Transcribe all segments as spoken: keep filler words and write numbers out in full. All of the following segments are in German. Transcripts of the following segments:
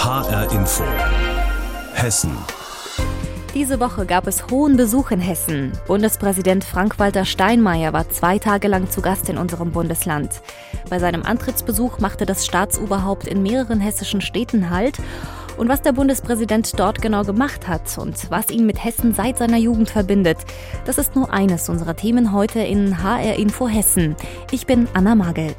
H R Info Hessen. Diese Woche gab es hohen Besuch in Hessen. Bundespräsident Frank-Walter Steinmeier war zwei Tage lang zu Gast in unserem Bundesland. Bei seinem Antrittsbesuch machte das Staatsoberhaupt in mehreren hessischen Städten Halt. Und was der Bundespräsident dort genau gemacht hat und was ihn mit Hessen seit seiner Jugend verbindet, das ist nur eines unserer Themen heute in H R Info Hessen. Ich bin Anna Magel.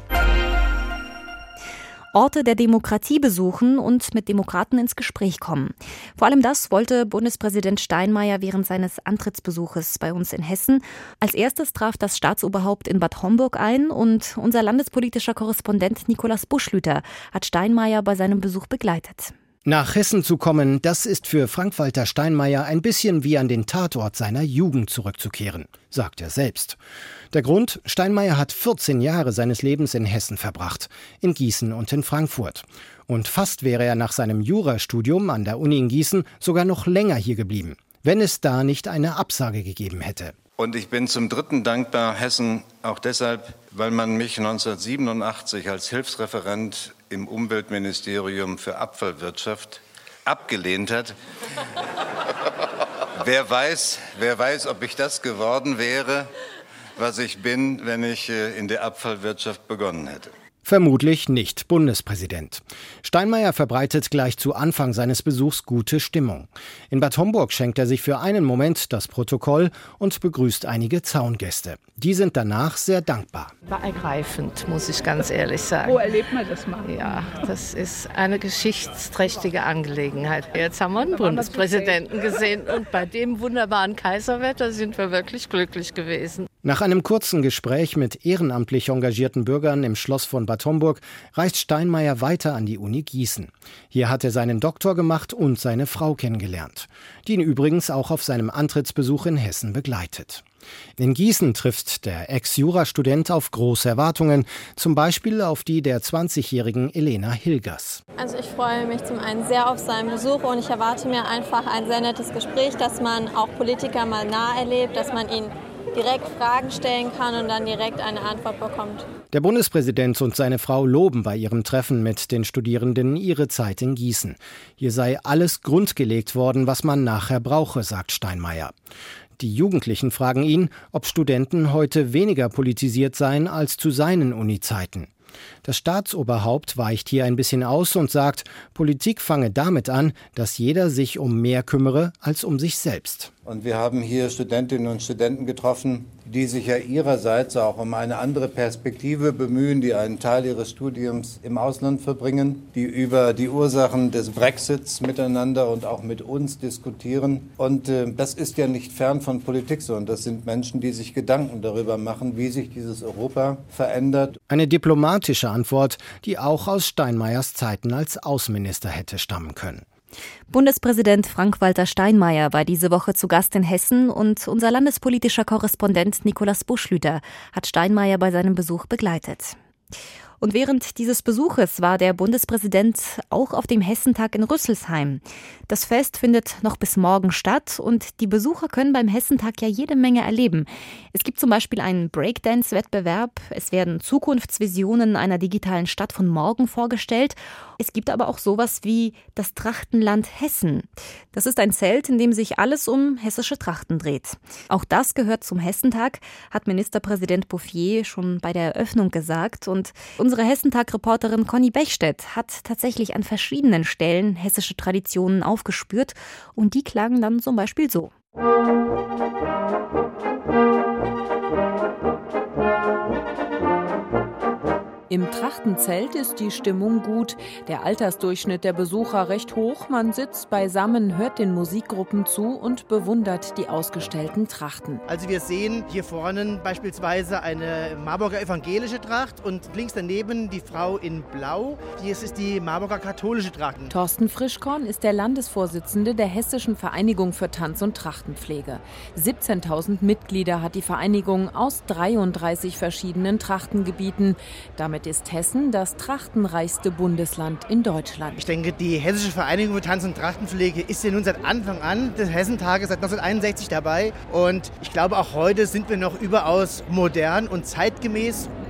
Orte der Demokratie besuchen und mit Demokraten ins Gespräch kommen. Vor allem das wollte Bundespräsident Steinmeier während seines Antrittsbesuches bei uns in Hessen. Als erstes traf das Staatsoberhaupt in Bad Homburg ein und unser landespolitischer Korrespondent Nikolaus Buschlüter hat Steinmeier bei seinem Besuch begleitet. Nach Hessen zu kommen, das ist für Frank-Walter Steinmeier ein bisschen wie an den Tatort seiner Jugend zurückzukehren, sagt er selbst. Der Grund: Steinmeier hat vierzehn Jahre seines Lebens in Hessen verbracht, in Gießen und in Frankfurt. Und fast wäre er nach seinem Jurastudium an der Uni in Gießen sogar noch länger hier geblieben, wenn es da nicht eine Absage gegeben hätte. Und ich bin zum Dritten dankbar Hessen auch deshalb, weil man mich neunzehnhundertsiebenundachtzig als Hilfsreferent im Umweltministerium für Abfallwirtschaft abgelehnt hat. Wer weiß, wer weiß, ob ich das geworden wäre, was ich bin, wenn ich in der Abfallwirtschaft begonnen hätte. Vermutlich nicht Bundespräsident. Steinmeier verbreitet gleich zu Anfang seines Besuchs gute Stimmung. In Bad Homburg schenkt er sich für einen Moment das Protokoll und begrüßt einige Zaungäste. Die sind danach sehr dankbar. War ergreifend, muss ich ganz ehrlich sagen. Wo erlebt man das mal? Ja, das ist eine geschichtsträchtige Angelegenheit. Jetzt haben wir einen Bundespräsidenten gesehen und bei dem wunderbaren Kaiserwetter sind wir wirklich glücklich gewesen. Nach einem kurzen Gespräch mit ehrenamtlich engagierten Bürgern im Schloss von Bad Homburg reist Steinmeier weiter an die Uni Gießen. Hier hat er seinen Doktor gemacht und seine Frau kennengelernt, die ihn übrigens auch auf seinem Antrittsbesuch in Hessen begleitet. In Gießen trifft der Ex-Jurastudent auf große Erwartungen, zum Beispiel auf die der zwanzigjährigen Elena Hilgers. Also ich freue mich zum einen sehr auf seinen Besuch und ich erwarte mir einfach ein sehr nettes Gespräch, dass man auch Politiker mal nah erlebt, dass man ihn direkt Fragen stellen kann und dann direkt eine Antwort bekommt. Der Bundespräsident und seine Frau loben bei ihrem Treffen mit den Studierenden ihre Zeit in Gießen. Hier sei alles grundgelegt worden, was man nachher brauche, sagt Steinmeier. Die Jugendlichen fragen ihn, ob Studenten heute weniger politisiert seien als zu seinen Uni-Zeiten. Das Staatsoberhaupt weicht hier ein bisschen aus und sagt, Politik fange damit an, dass jeder sich um mehr kümmere als um sich selbst. Und wir haben hier Studentinnen und Studenten getroffen, die sich ja ihrerseits auch um eine andere Perspektive bemühen, die einen Teil ihres Studiums im Ausland verbringen, die über die Ursachen des Brexits miteinander und auch mit uns diskutieren. Und äh, das ist ja nicht fern von Politik, sondern das sind Menschen, die sich Gedanken darüber machen, wie sich dieses Europa verändert. Eine diplomatische Antwort, die auch aus Steinmeiers Zeiten als Außenminister hätte stammen können. Bundespräsident Frank-Walter Steinmeier war diese Woche zu Gast in Hessen und unser landespolitischer Korrespondent Nikolaus Buschlüter hat Steinmeier bei seinem Besuch begleitet. Und während dieses Besuches war der Bundespräsident auch auf dem Hessentag in Rüsselsheim. Das Fest findet noch bis morgen statt und die Besucher können beim Hessentag ja jede Menge erleben. Es gibt zum Beispiel einen Breakdance-Wettbewerb, es werden Zukunftsvisionen einer digitalen Stadt von morgen vorgestellt. Es gibt aber auch sowas wie das Trachtenland Hessen. Das ist ein Zelt, in dem sich alles um hessische Trachten dreht. Auch das gehört zum Hessentag, hat Ministerpräsident Bouffier schon bei der Eröffnung gesagt. Und unsere Hessentag-Reporterin Conny Bechstedt hat tatsächlich an verschiedenen Stellen hessische Traditionen aufgespürt. Und die klangen dann zum Beispiel so. Im Trachtenzelt ist die Stimmung gut, der Altersdurchschnitt der Besucher recht hoch. Man sitzt beisammen, hört den Musikgruppen zu und bewundert die ausgestellten Trachten. Also wir sehen hier vorne beispielsweise eine Marburger evangelische Tracht und links daneben die Frau in Blau. Hier ist die Marburger katholische Tracht. Thorsten Frischkorn ist der Landesvorsitzende der Hessischen Vereinigung für Tanz- und Trachtenpflege. siebzehntausend Mitglieder hat die Vereinigung aus dreiunddreißig verschiedenen Trachtengebieten. Damit ist Hessen das trachtenreichste Bundesland in Deutschland. Ich denke, die Hessische Vereinigung für Tanz- und Trachtenpflege ist ja nun seit Anfang an des Hessentages, seit neunzehnhunderteinundsechzig dabei. Und ich glaube, auch heute sind wir noch überaus modern und zeitgemäß.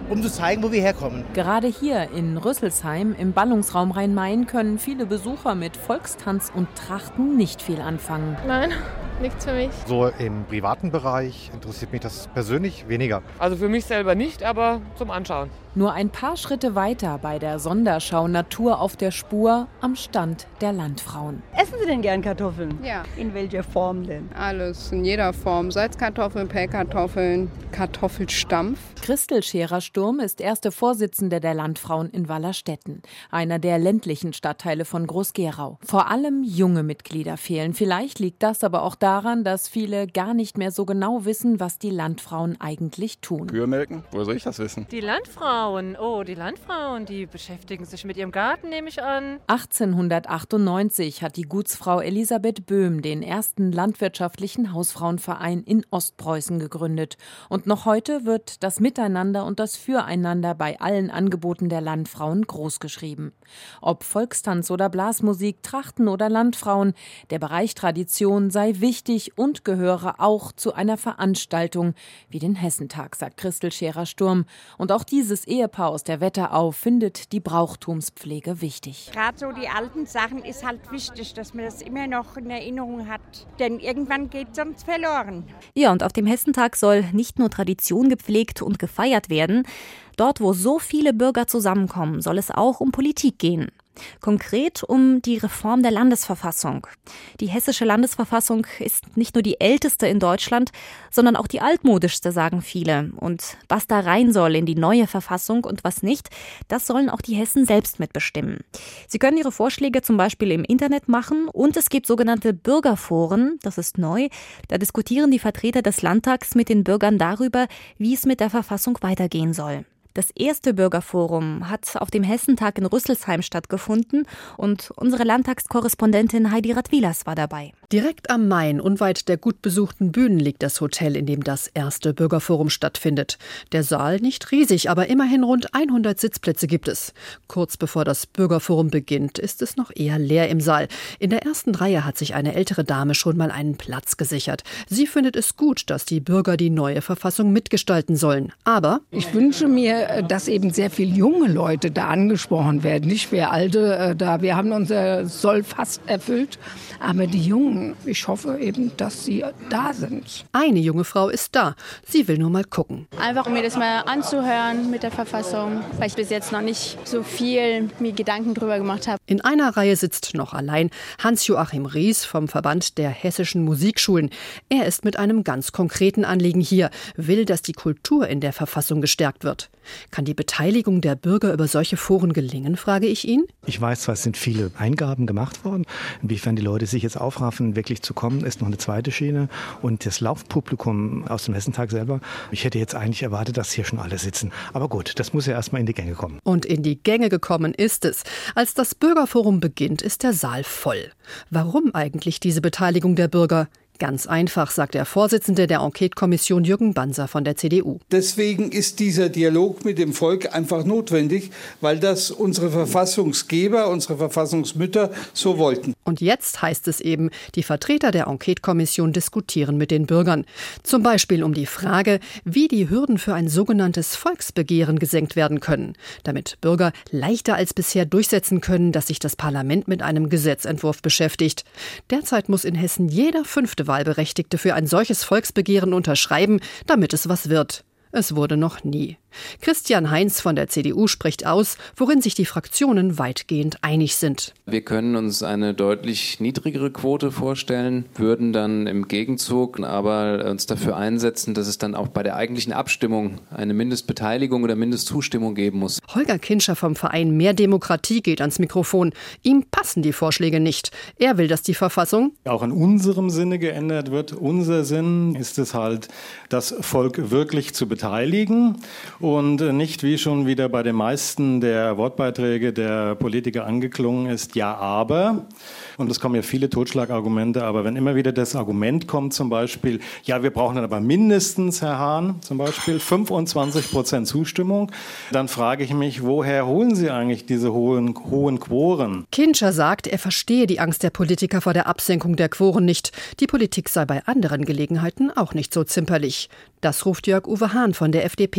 um zu zeigen, wo wir herkommen. Gerade hier in Rüsselsheim im Ballungsraum Rhein-Main können viele Besucher mit Volkstanz und Trachten nicht viel anfangen. Nein, nichts für mich. So im privaten Bereich interessiert mich das persönlich weniger. Also für mich selber nicht, aber zum Anschauen. Nur ein paar Schritte weiter bei der Sonderschau Natur auf der Spur am Stand der Landfrauen. Essen Sie denn gern Kartoffeln? Ja. In welcher Form denn? Alles, in jeder Form. Salzkartoffeln, Pellkartoffeln, Kartoffelstampf. Christel Scherer-Sturm ist erste Vorsitzende der Landfrauen in Wallerstetten, einer der ländlichen Stadtteile von Groß-Gerau. Vor allem junge Mitglieder fehlen. Vielleicht liegt das aber auch daran, dass viele gar nicht mehr so genau wissen, was die Landfrauen eigentlich tun. Kühe melken? Woher soll ich das wissen? Die Landfrauen, oh, die Landfrauen, die beschäftigen sich mit ihrem Garten, nehme ich an. achtzehnhundertachtundneunzig hat die Gutsfrau Elisabeth Böhm den ersten landwirtschaftlichen Hausfrauenverein in Ostpreußen gegründet. Und noch heute wird das Miteinander und das Füreinander bei allen Angeboten der Landfrauen großgeschrieben. Ob Volkstanz oder Blasmusik, Trachten oder Landfrauen, der Bereich Tradition sei wichtig und gehöre auch zu einer Veranstaltung wie den Hessentag, sagt Christel Scherer-Sturm. Und auch dieses Ehepaar aus der Wetterau findet die Brauchtumspflege wichtig. Gerade so die alten Sachen ist halt wichtig, dass man das immer noch in Erinnerung hat. Denn irgendwann geht es sonst verloren. Ja, und auf dem Hessentag soll nicht nur Tradition gepflegt und gefeiert werden. Dort, wo so viele Bürger zusammenkommen, soll es auch um Politik gehen. Konkret um die Reform der Landesverfassung. Die hessische Landesverfassung ist nicht nur die älteste in Deutschland, sondern auch die altmodischste, sagen viele. Und was da rein soll in die neue Verfassung und was nicht, das sollen auch die Hessen selbst mitbestimmen. Sie können ihre Vorschläge zum Beispiel im Internet machen und es gibt sogenannte Bürgerforen, das ist neu. Da diskutieren die Vertreter des Landtags mit den Bürgern darüber, wie es mit der Verfassung weitergehen soll. Das erste Bürgerforum hat auf dem Hessentag in Rüsselsheim stattgefunden und unsere Landtagskorrespondentin Heidi Radwilas war dabei. Direkt am Main, unweit der gut besuchten Bühnen, liegt das Hotel, in dem das erste Bürgerforum stattfindet. Der Saal nicht riesig, aber immerhin rund hundert Sitzplätze gibt es. Kurz bevor das Bürgerforum beginnt, ist es noch eher leer im Saal. In der ersten Reihe hat sich eine ältere Dame schon mal einen Platz gesichert. Sie findet es gut, dass die Bürger die neue Verfassung mitgestalten sollen. Aber ich wünsche mir, dass eben sehr viele junge Leute da angesprochen werden. Nicht wir Alte, da wir haben unser Soll fast erfüllt, aber die Jungen, ich hoffe eben, dass sie da sind. Eine junge Frau ist da. Sie will nur mal gucken. Einfach um mir das mal anzuhören mit der Verfassung, weil ich bis jetzt noch nicht so viel mir Gedanken drüber gemacht habe. In einer Reihe sitzt noch allein Hans-Joachim Ries vom Verband der hessischen Musikschulen. Er ist mit einem ganz konkreten Anliegen hier, will, dass die Kultur in der Verfassung gestärkt wird. Kann die Beteiligung der Bürger über solche Foren gelingen, frage ich ihn. Ich weiß zwar, es sind viele Eingaben gemacht worden. Inwiefern die Leute sich jetzt aufraffen, wirklich zu kommen, ist noch eine zweite Schiene. Und das Laufpublikum aus dem Hessentag selber, ich hätte jetzt eigentlich erwartet, dass hier schon alle sitzen. Aber gut, das muss ja erstmal in die Gänge kommen. Und in die Gänge gekommen ist es. Als das Bürgerforum beginnt, ist der Saal voll. Warum eigentlich diese Beteiligung der Bürger? Ganz einfach, sagt der Vorsitzende der Enquete-Kommission Jürgen Banzer von der C D U. Deswegen ist dieser Dialog mit dem Volk einfach notwendig, weil das unsere Verfassungsgeber, unsere Verfassungsmütter so wollten. Und jetzt heißt es eben, die Vertreter der Enquete-Kommission diskutieren mit den Bürgern. Zum Beispiel um die Frage, wie die Hürden für ein sogenanntes Volksbegehren gesenkt werden können, damit Bürger leichter als bisher durchsetzen können, dass sich das Parlament mit einem Gesetzentwurf beschäftigt. Derzeit muss in Hessen jeder fünfte Wahlberechtigte für ein solches Volksbegehren unterschreiben, damit es was wird. Es wurde noch nie. Christian Heinz von der C D U spricht aus, worin sich die Fraktionen weitgehend einig sind. Wir können uns eine deutlich niedrigere Quote vorstellen, würden dann im Gegenzug aber uns dafür einsetzen, dass es dann auch bei der eigentlichen Abstimmung eine Mindestbeteiligung oder Mindestzustimmung geben muss. Holger Kinscher vom Verein Mehr Demokratie geht ans Mikrofon. Ihm passen die Vorschläge nicht. Er will, dass die Verfassung auch in unserem Sinne geändert wird. Unser Sinn ist es halt, das Volk wirklich zu beteiligen. Und nicht, wie schon wieder bei den meisten der Wortbeiträge der Politiker angeklungen ist, ja, aber, und es kommen ja viele Totschlagargumente, aber wenn immer wieder das Argument kommt, zum Beispiel, ja, wir brauchen dann aber mindestens, Herr Hahn, zum Beispiel fünfundzwanzig Prozent Zustimmung, dann frage ich mich, woher holen Sie eigentlich diese hohen, hohen Quoren? Kinscher sagt, er verstehe die Angst der Politiker vor der Absenkung der Quoren nicht. Die Politik sei bei anderen Gelegenheiten auch nicht so zimperlich. Das ruft Jörg-Uwe Hahn von der F D P auf den Plan.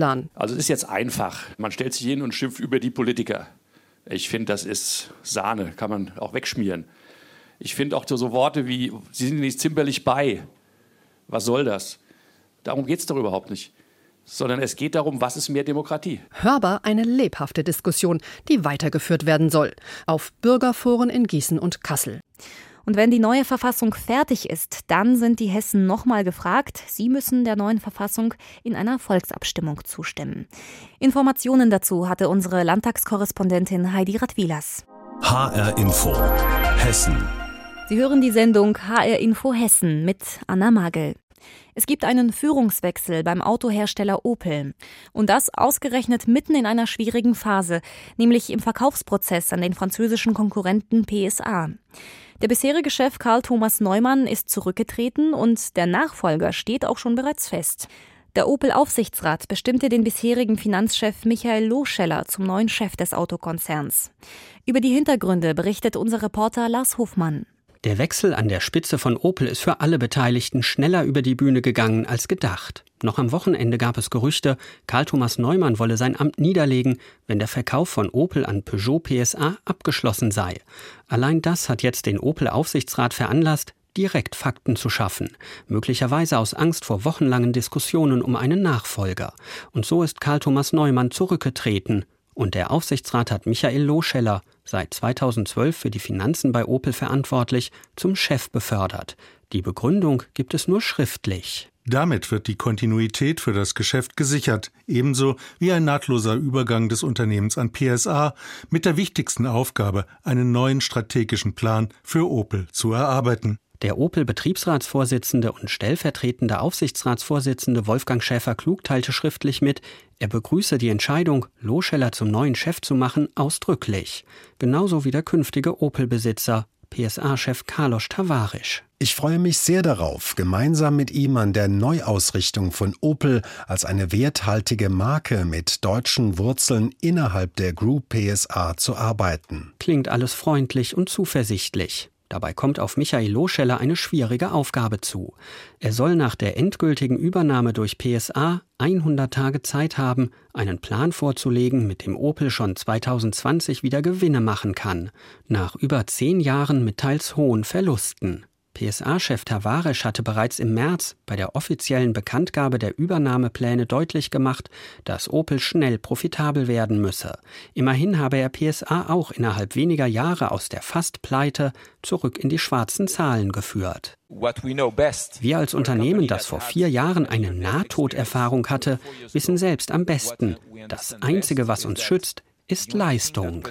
Plan. Also es ist jetzt einfach. Man stellt sich hin und schimpft über die Politiker. Ich finde, das ist Sahne, kann man auch wegschmieren. Ich finde auch so Worte wie, Sie sind nicht zimperlich bei. Was soll das? Darum geht es doch überhaupt nicht. Sondern es geht darum, was ist mehr Demokratie? Hörbar eine lebhafte Diskussion, die weitergeführt werden soll. Auf Bürgerforen in Gießen und Kassel. Und wenn die neue Verfassung fertig ist, dann sind die Hessen nochmal gefragt. Sie müssen der neuen Verfassung in einer Volksabstimmung zustimmen. Informationen dazu hatte unsere Landtagskorrespondentin Heidi Radwilas. H R Info Hessen. Sie hören die Sendung H R Info Hessen mit Anna Magel. Es gibt einen Führungswechsel beim Autohersteller Opel. Und das ausgerechnet mitten in einer schwierigen Phase, nämlich im Verkaufsprozess an den französischen Konkurrenten P S A. Der bisherige Chef Karl Thomas Neumann ist zurückgetreten und der Nachfolger steht auch schon bereits fest. Der Opel-Aufsichtsrat bestimmte den bisherigen Finanzchef Michael Lohscheller zum neuen Chef des Autokonzerns. Über die Hintergründe berichtet unser Reporter Lars Hofmann. Der Wechsel an der Spitze von Opel ist für alle Beteiligten schneller über die Bühne gegangen als gedacht. Noch am Wochenende gab es Gerüchte, Karl Thomas Neumann wolle sein Amt niederlegen, wenn der Verkauf von Opel an Peugeot P S A abgeschlossen sei. Allein das hat jetzt den Opel-Aufsichtsrat veranlasst, direkt Fakten zu schaffen. Möglicherweise aus Angst vor wochenlangen Diskussionen um einen Nachfolger. Und so ist Karl Thomas Neumann zurückgetreten. Und der Aufsichtsrat hat Michael Lohscheller, seit zweitausendzwölf für die Finanzen bei Opel verantwortlich, zum Chef befördert. Die Begründung gibt es nur schriftlich. Damit wird die Kontinuität für das Geschäft gesichert, ebenso wie ein nahtloser Übergang des Unternehmens an P S A mit der wichtigsten Aufgabe, einen neuen strategischen Plan für Opel zu erarbeiten. Der Opel-Betriebsratsvorsitzende und stellvertretende Aufsichtsratsvorsitzende Wolfgang Schäfer-Klug teilte schriftlich mit, er begrüße die Entscheidung, Lohscheller zum neuen Chef zu machen, ausdrücklich. Genauso wie der künftige Opel-Besitzer, P S A-Chef Carlos Tavares. Ich freue mich sehr darauf, gemeinsam mit ihm an der Neuausrichtung von Opel als eine werthaltige Marke mit deutschen Wurzeln innerhalb der Group P S A zu arbeiten. Klingt alles freundlich und zuversichtlich. Dabei kommt auf Michael Lohscheller eine schwierige Aufgabe zu. Er soll nach der endgültigen Übernahme durch P S A hundert Tage Zeit haben, einen Plan vorzulegen, mit dem Opel schon zweitausendzwanzig wieder Gewinne machen kann. Nach über zehn Jahren mit teils hohen Verlusten. P S A-Chef Tavares hatte bereits im März bei der offiziellen Bekanntgabe der Übernahmepläne deutlich gemacht, dass Opel schnell profitabel werden müsse. Immerhin habe er P S A auch innerhalb weniger Jahre aus der Fast-Pleite zurück in die schwarzen Zahlen geführt. Wir als Unternehmen, das vor vier Jahren eine Nahtoderfahrung hatte, wissen selbst am besten, das Einzige, was uns schützt, ist Leistung.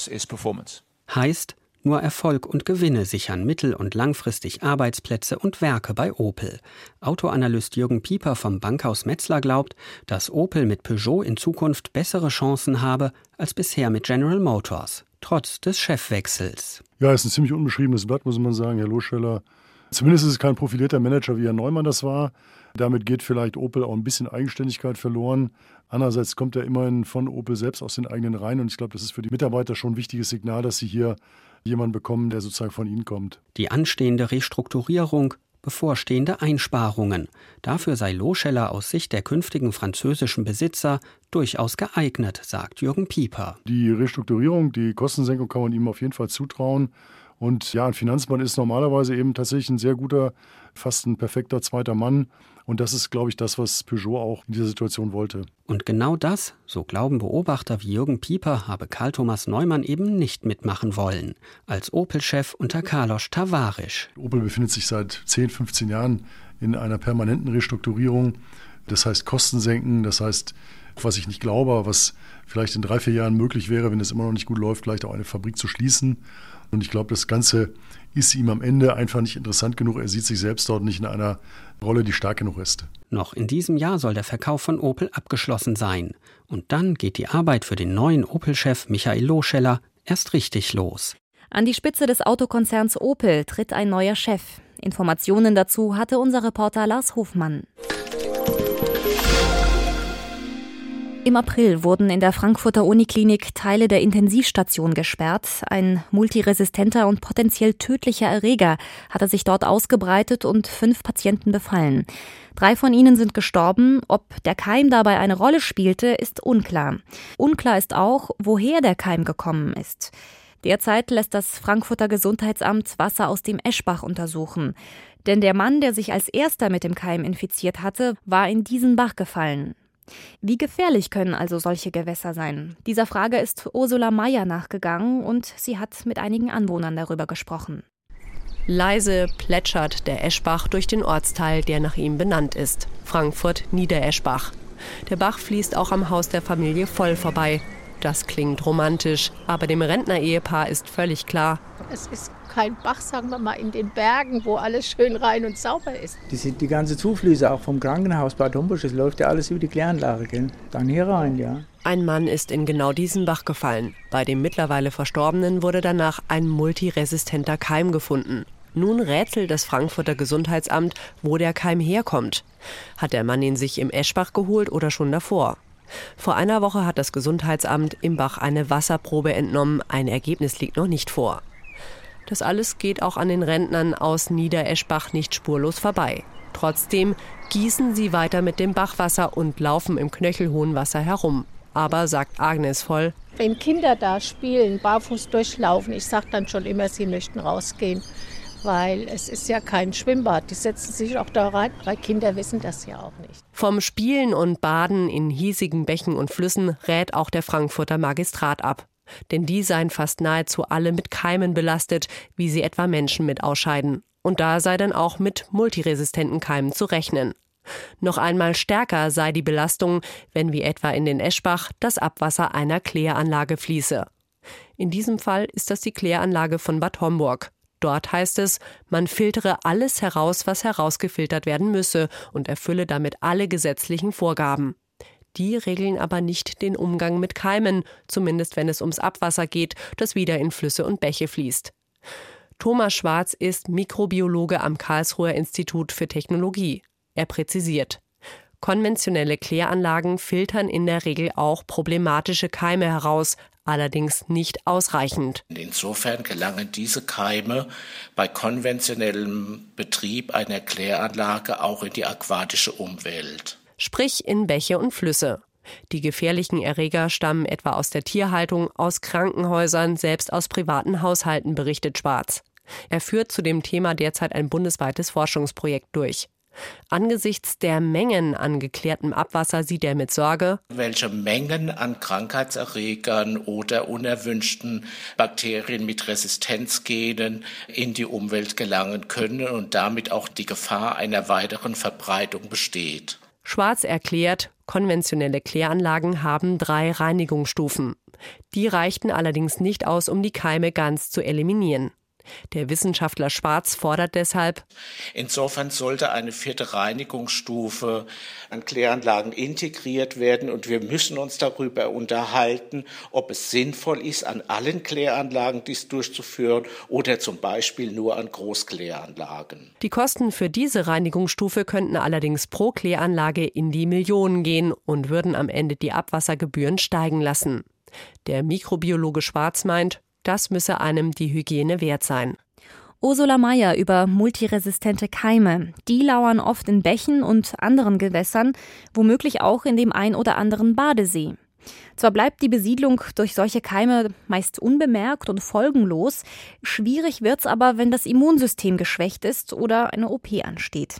Heißt, nur Erfolg und Gewinne sichern mittel- und langfristig Arbeitsplätze und Werke bei Opel. Autoanalyst Jürgen Pieper vom Bankhaus Metzler glaubt, dass Opel mit Peugeot in Zukunft bessere Chancen habe als bisher mit General Motors, trotz des Chefwechsels. Ja, es ist ein ziemlich unbeschriebenes Blatt, muss man sagen, Herr Lohscheller. Zumindest ist es kein profilierter Manager, wie Herr Neumann das war. Damit geht vielleicht Opel auch ein bisschen Eigenständigkeit verloren. Andererseits kommt er immerhin von Opel selbst aus den eigenen Reihen. Und ich glaube, das ist für die Mitarbeiter schon ein wichtiges Signal, dass sie hier jemanden bekommen, der sozusagen von ihnen kommt. Die anstehende Restrukturierung, bevorstehende Einsparungen. Dafür sei Lohscheller aus Sicht der künftigen französischen Besitzer durchaus geeignet, sagt Jürgen Pieper. Die Restrukturierung, die Kostensenkung kann man ihm auf jeden Fall zutrauen. Und ja, ein Finanzmann ist normalerweise eben tatsächlich ein sehr guter, fast ein perfekter zweiter Mann. Und das ist, glaube ich, das, was Peugeot auch in dieser Situation wollte. Und genau das, so glauben Beobachter wie Jürgen Pieper, habe Karl Thomas Neumann eben nicht mitmachen wollen. Als Opel-Chef unter Carlos Tavares. Opel befindet sich seit zehn, fünfzehn Jahren in einer permanenten Restrukturierung. Das heißt Kosten senken, das heißt, was ich nicht glaube, was vielleicht in drei, vier Jahren möglich wäre, wenn es immer noch nicht gut läuft, vielleicht auch eine Fabrik zu schließen. Und ich glaube, das Ganze ist ihm am Ende einfach nicht interessant genug. Er sieht sich selbst dort nicht in einer Rolle, die stark genug ist. Noch in diesem Jahr soll der Verkauf von Opel abgeschlossen sein. Und dann geht die Arbeit für den neuen Opel-Chef Michael Lohscheller erst richtig los. An die Spitze des Autokonzerns Opel tritt ein neuer Chef. Informationen dazu hatte unser Reporter Lars Hofmann. Im April wurden in der Frankfurter Uniklinik Teile der Intensivstation gesperrt. Ein multiresistenter und potenziell tödlicher Erreger hatte sich dort ausgebreitet und fünf Patienten befallen. Drei von ihnen sind gestorben. Ob der Keim dabei eine Rolle spielte, ist unklar. Unklar ist auch, woher der Keim gekommen ist. Derzeit lässt das Frankfurter Gesundheitsamt Wasser aus dem Eschbach untersuchen. Denn der Mann, der sich als erster mit dem Keim infiziert hatte, war in diesen Bach gefallen. Wie gefährlich können also solche Gewässer sein? Dieser Frage ist Ursula Mayer nachgegangen und sie hat mit einigen Anwohnern darüber gesprochen. Leise plätschert der Eschbach durch den Ortsteil, der nach ihm benannt ist, Frankfurt-Niedereschbach. Der Bach fließt auch am Haus der Familie Voll vorbei. Das klingt romantisch, aber dem Rentner-Ehepaar ist völlig klar: Es ist kein Bach, sagen wir mal, in den Bergen, wo alles schön rein und sauber ist. Die sind die ganze Zuflüsse auch vom Krankenhaus Bad Homburg, das läuft ja alles über die Kläranlage, gell? Dann hier rein, ja. Ein Mann ist in genau diesen Bach gefallen. Bei dem mittlerweile Verstorbenen wurde danach ein multiresistenter Keim gefunden. Nun rätselt das Frankfurter Gesundheitsamt, wo der Keim herkommt. Hat der Mann ihn sich im Eschbach geholt oder schon davor? Vor einer Woche hat das Gesundheitsamt im Bach eine Wasserprobe entnommen. Ein Ergebnis liegt noch nicht vor. Das alles geht auch an den Rentnern aus Niedereschbach nicht spurlos vorbei. Trotzdem gießen sie weiter mit dem Bachwasser und laufen im knöchelhohen Wasser herum. Aber, sagt Agnes Voll, wenn Kinder da spielen, barfuß durchlaufen, ich sage dann schon immer, sie möchten rausgehen. Weil es ist ja kein Schwimmbad. Die setzen sich auch da rein, weil Kinder wissen das ja auch nicht. Vom Spielen und Baden in hiesigen Bächen und Flüssen rät auch der Frankfurter Magistrat ab. Denn die seien fast nahezu alle mit Keimen belastet, wie sie etwa Menschen mit ausscheiden. Und da sei dann auch mit multiresistenten Keimen zu rechnen. Noch einmal stärker sei die Belastung, wenn wie etwa in den Eschbach das Abwasser einer Kläranlage fließe. In diesem Fall ist das die Kläranlage von Bad Homburg. Dort heißt es, man filtere alles heraus, was herausgefiltert werden müsse und erfülle damit alle gesetzlichen Vorgaben. Die regeln aber nicht den Umgang mit Keimen, zumindest wenn es ums Abwasser geht, das wieder in Flüsse und Bäche fließt. Thomas Schwarz ist Mikrobiologe am Karlsruher Institut für Technologie. Er präzisiert: Konventionelle Kläranlagen filtern in der Regel auch problematische Keime heraus, allerdings nicht ausreichend. Insofern gelangen diese Keime bei konventionellem Betrieb einer Kläranlage auch in die aquatische Umwelt. Sprich in Bäche und Flüsse. Die gefährlichen Erreger stammen etwa aus der Tierhaltung, aus Krankenhäusern, selbst aus privaten Haushalten, berichtet Schwarz. Er führt zu dem Thema derzeit ein bundesweites Forschungsprojekt durch. Angesichts der Mengen an geklärtem Abwasser sieht er mit Sorge, welche Mengen an Krankheitserregern oder unerwünschten Bakterien mit Resistenzgenen in die Umwelt gelangen können und damit auch die Gefahr einer weiteren Verbreitung besteht. Schwarz erklärt, konventionelle Kläranlagen haben drei Reinigungsstufen. Die reichten allerdings nicht aus, um die Keime ganz zu eliminieren. Der Wissenschaftler Schwarz fordert deshalb: Insofern sollte eine vierte Reinigungsstufe an Kläranlagen integriert werden und wir müssen uns darüber unterhalten, ob es sinnvoll ist, an allen Kläranlagen dies durchzuführen oder zum Beispiel nur an Großkläranlagen. Die Kosten für diese Reinigungsstufe könnten allerdings pro Kläranlage in die Millionen gehen und würden am Ende die Abwassergebühren steigen lassen. Der Mikrobiologe Schwarz meint, das müsse einem die Hygiene wert sein. Ursula Mayer über multiresistente Keime. Die lauern oft in Bächen und anderen Gewässern, womöglich auch in dem ein oder anderen Badesee. Zwar bleibt die Besiedlung durch solche Keime meist unbemerkt und folgenlos, schwierig wird's aber, wenn das Immunsystem geschwächt ist oder eine O P ansteht.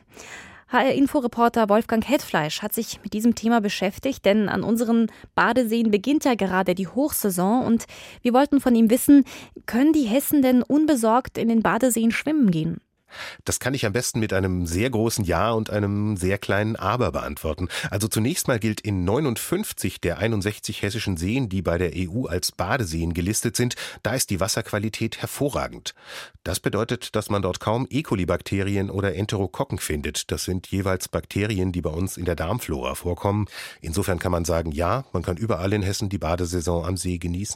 H R-Info-Reporter Wolfgang Hetfleisch hat sich mit diesem Thema beschäftigt, denn an unseren Badeseen beginnt ja gerade die Hochsaison und wir wollten von ihm wissen, können die Hessen denn unbesorgt in den Badeseen schwimmen gehen? Das kann ich am besten mit einem sehr großen Ja und einem sehr kleinen Aber beantworten. Also zunächst mal gilt, in neunundfünfzig der einundsechzig hessischen Seen, die bei der E U als Badeseen gelistet sind, da ist die Wasserqualität hervorragend. Das bedeutet, dass man dort kaum E. coli-Bakterien oder Enterokokken findet. Das sind jeweils Bakterien, die bei uns in der Darmflora vorkommen. Insofern kann man sagen, ja, man kann überall in Hessen die Badesaison am See genießen.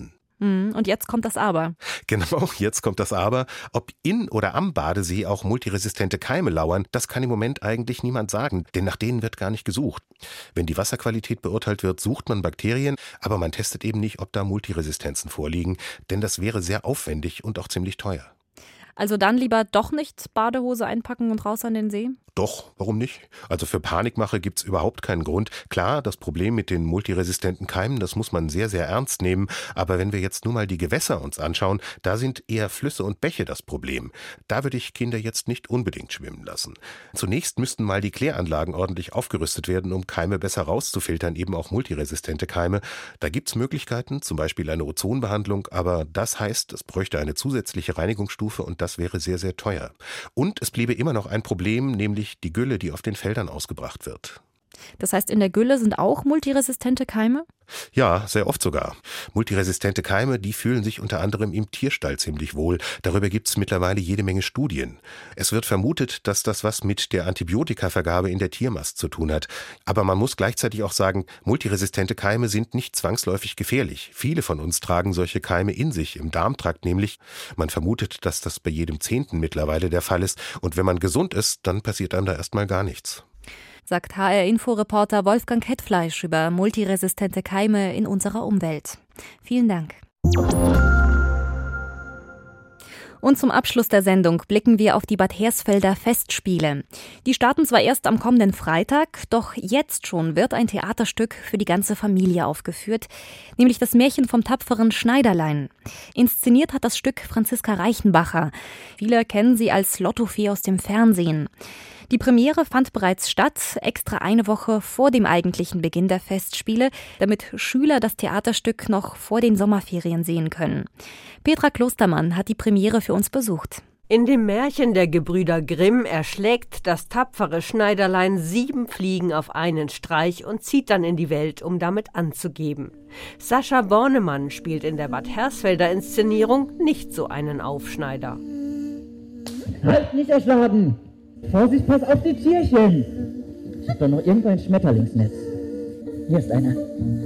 Und jetzt kommt das Aber. Genau, jetzt kommt das Aber. Ob in oder am Badesee auch multiresistente Keime lauern, das kann im Moment eigentlich niemand sagen, denn nach denen wird gar nicht gesucht. Wenn die Wasserqualität beurteilt wird, sucht man Bakterien, aber man testet eben nicht, ob da Multiresistenzen vorliegen, denn das wäre sehr aufwendig und auch ziemlich teuer. Also dann lieber doch nicht Badehose einpacken und raus an den See? Doch, warum nicht? Also für Panikmache gibt's überhaupt keinen Grund. Klar, das Problem mit den multiresistenten Keimen, das muss man sehr, sehr ernst nehmen. Aber wenn wir jetzt nur mal die Gewässer uns anschauen, da sind eher Flüsse und Bäche das Problem. Da würde ich Kinder jetzt nicht unbedingt schwimmen lassen. Zunächst müssten mal die Kläranlagen ordentlich aufgerüstet werden, um Keime besser rauszufiltern, eben auch multiresistente Keime. Da gibt's Möglichkeiten, zum Beispiel eine Ozonbehandlung, aber das heißt, es bräuchte eine zusätzliche Reinigungsstufe und das wäre sehr, sehr teuer. Und es bliebe immer noch ein Problem, nämlich die Gülle, die auf den Feldern ausgebracht wird. Das heißt, in der Gülle sind auch multiresistente Keime? Ja, sehr oft sogar. Multiresistente Keime, die fühlen sich unter anderem im Tierstall ziemlich wohl. Darüber gibt es mittlerweile jede Menge Studien. Es wird vermutet, dass das was mit der Antibiotikavergabe in der Tiermast zu tun hat. Aber man muss gleichzeitig auch sagen, multiresistente Keime sind nicht zwangsläufig gefährlich. Viele von uns tragen solche Keime in sich, im Darmtrakt nämlich. Man vermutet, dass das bei jedem Zehnten mittlerweile der Fall ist. Und wenn man gesund ist, dann passiert einem da erstmal gar nichts. Sagt H R-Info-Reporter Wolfgang Hetfleisch über multiresistente Keime in unserer Umwelt. Vielen Dank. Und zum Abschluss der Sendung blicken wir auf die Bad Hersfelder Festspiele. Die starten zwar erst am kommenden Freitag, doch jetzt schon wird ein Theaterstück für die ganze Familie aufgeführt, nämlich das Märchen vom tapferen Schneiderlein. Inszeniert hat das Stück Franziska Reichenbacher. Viele kennen sie als Lottofee aus dem Fernsehen. Die Premiere fand bereits statt, extra eine Woche vor dem eigentlichen Beginn der Festspiele, damit Schüler das Theaterstück noch vor den Sommerferien sehen können. Petra Klostermann hat die Premiere für uns besucht. In dem Märchen der Gebrüder Grimm erschlägt das tapfere Schneiderlein sieben Fliegen auf einen Streich und zieht dann in die Welt, um damit anzugeben. Sascha Bornemann spielt in der Bad Hersfelder Inszenierung nicht so einen Aufschneider. Halt, nicht erschlagen! Vorsicht, pass auf die Tierchen! Ich hab doch noch irgendwo ein Schmetterlingsnetz. Hier ist einer.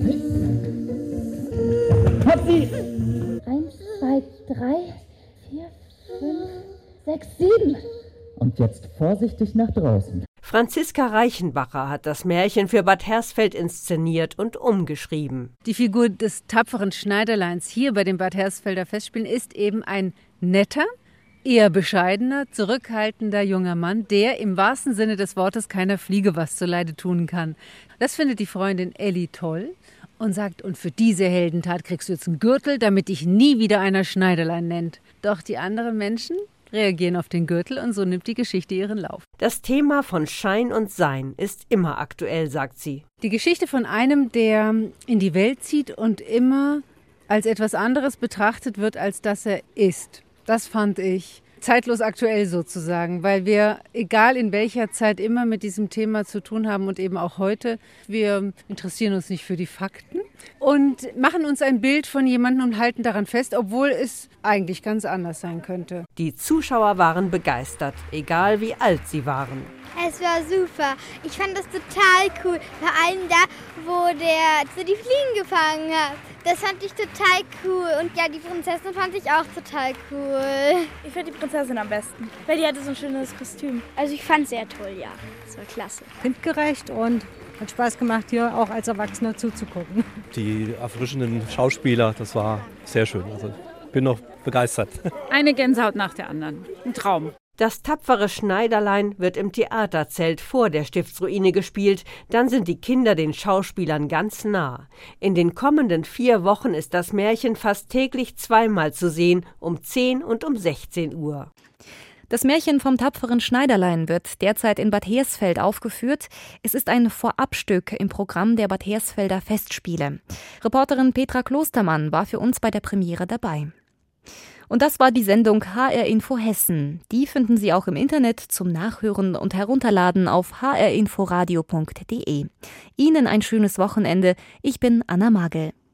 Hab sie! Eins, zwei, drei, vier, fünf, sechs, sieben. Und jetzt vorsichtig nach draußen. Franziska Reichenbacher hat das Märchen für Bad Hersfeld inszeniert und umgeschrieben. Die Figur des tapferen Schneiderleins hier bei den Bad Hersfelder Festspielen ist eben ein netter, eher bescheidener, zurückhaltender junger Mann, der im wahrsten Sinne des Wortes keiner Fliege was zuleide tun kann. Das findet die Freundin Elli toll und sagt, und für diese Heldentat kriegst du jetzt einen Gürtel, damit dich nie wieder einer Schneiderlein nennt. Doch die anderen Menschen reagieren auf den Gürtel und so nimmt die Geschichte ihren Lauf. Das Thema von Schein und Sein ist immer aktuell, sagt sie. Die Geschichte von einem, der in die Welt zieht und immer als etwas anderes betrachtet wird, als dass er ist. Das fand ich zeitlos aktuell sozusagen, weil wir, egal in welcher Zeit, immer mit diesem Thema zu tun haben und eben auch heute. Wir interessieren uns nicht für die Fakten und machen uns ein Bild von jemandem und halten daran fest, obwohl es eigentlich ganz anders sein könnte. Die Zuschauer waren begeistert, egal wie alt sie waren. Es war super. Ich fand das total cool. Vor allem da, wo der so die Fliegen gefangen hat. Das fand ich total cool. Und ja, die Prinzessin fand ich auch total cool. Ich fand die Prinzessin am besten, weil die hatte so ein schönes Kostüm. Also ich fand es sehr toll, ja. Es war klasse. Kindgerecht und hat Spaß gemacht, hier auch als Erwachsener zuzugucken. Die erfrischenden Schauspieler, das war sehr schön. Also ich bin noch begeistert. Eine Gänsehaut nach der anderen. Ein Traum. Das tapfere Schneiderlein wird im Theaterzelt vor der Stiftsruine gespielt. Dann sind die Kinder den Schauspielern ganz nah. In den kommenden vier Wochen ist das Märchen fast täglich zweimal zu sehen, um zehn und um sechzehn Uhr. Das Märchen vom tapferen Schneiderlein wird derzeit in Bad Hersfeld aufgeführt. Es ist ein Vorabstück im Programm der Bad Hersfelder Festspiele. Reporterin Petra Klostermann war für uns bei der Premiere dabei. Und das war die Sendung H R Info Hessen. Die finden Sie auch im Internet zum Nachhören und Herunterladen auf h r inforadio punkt d e. Ihnen ein schönes Wochenende. Ich bin Anna Magel.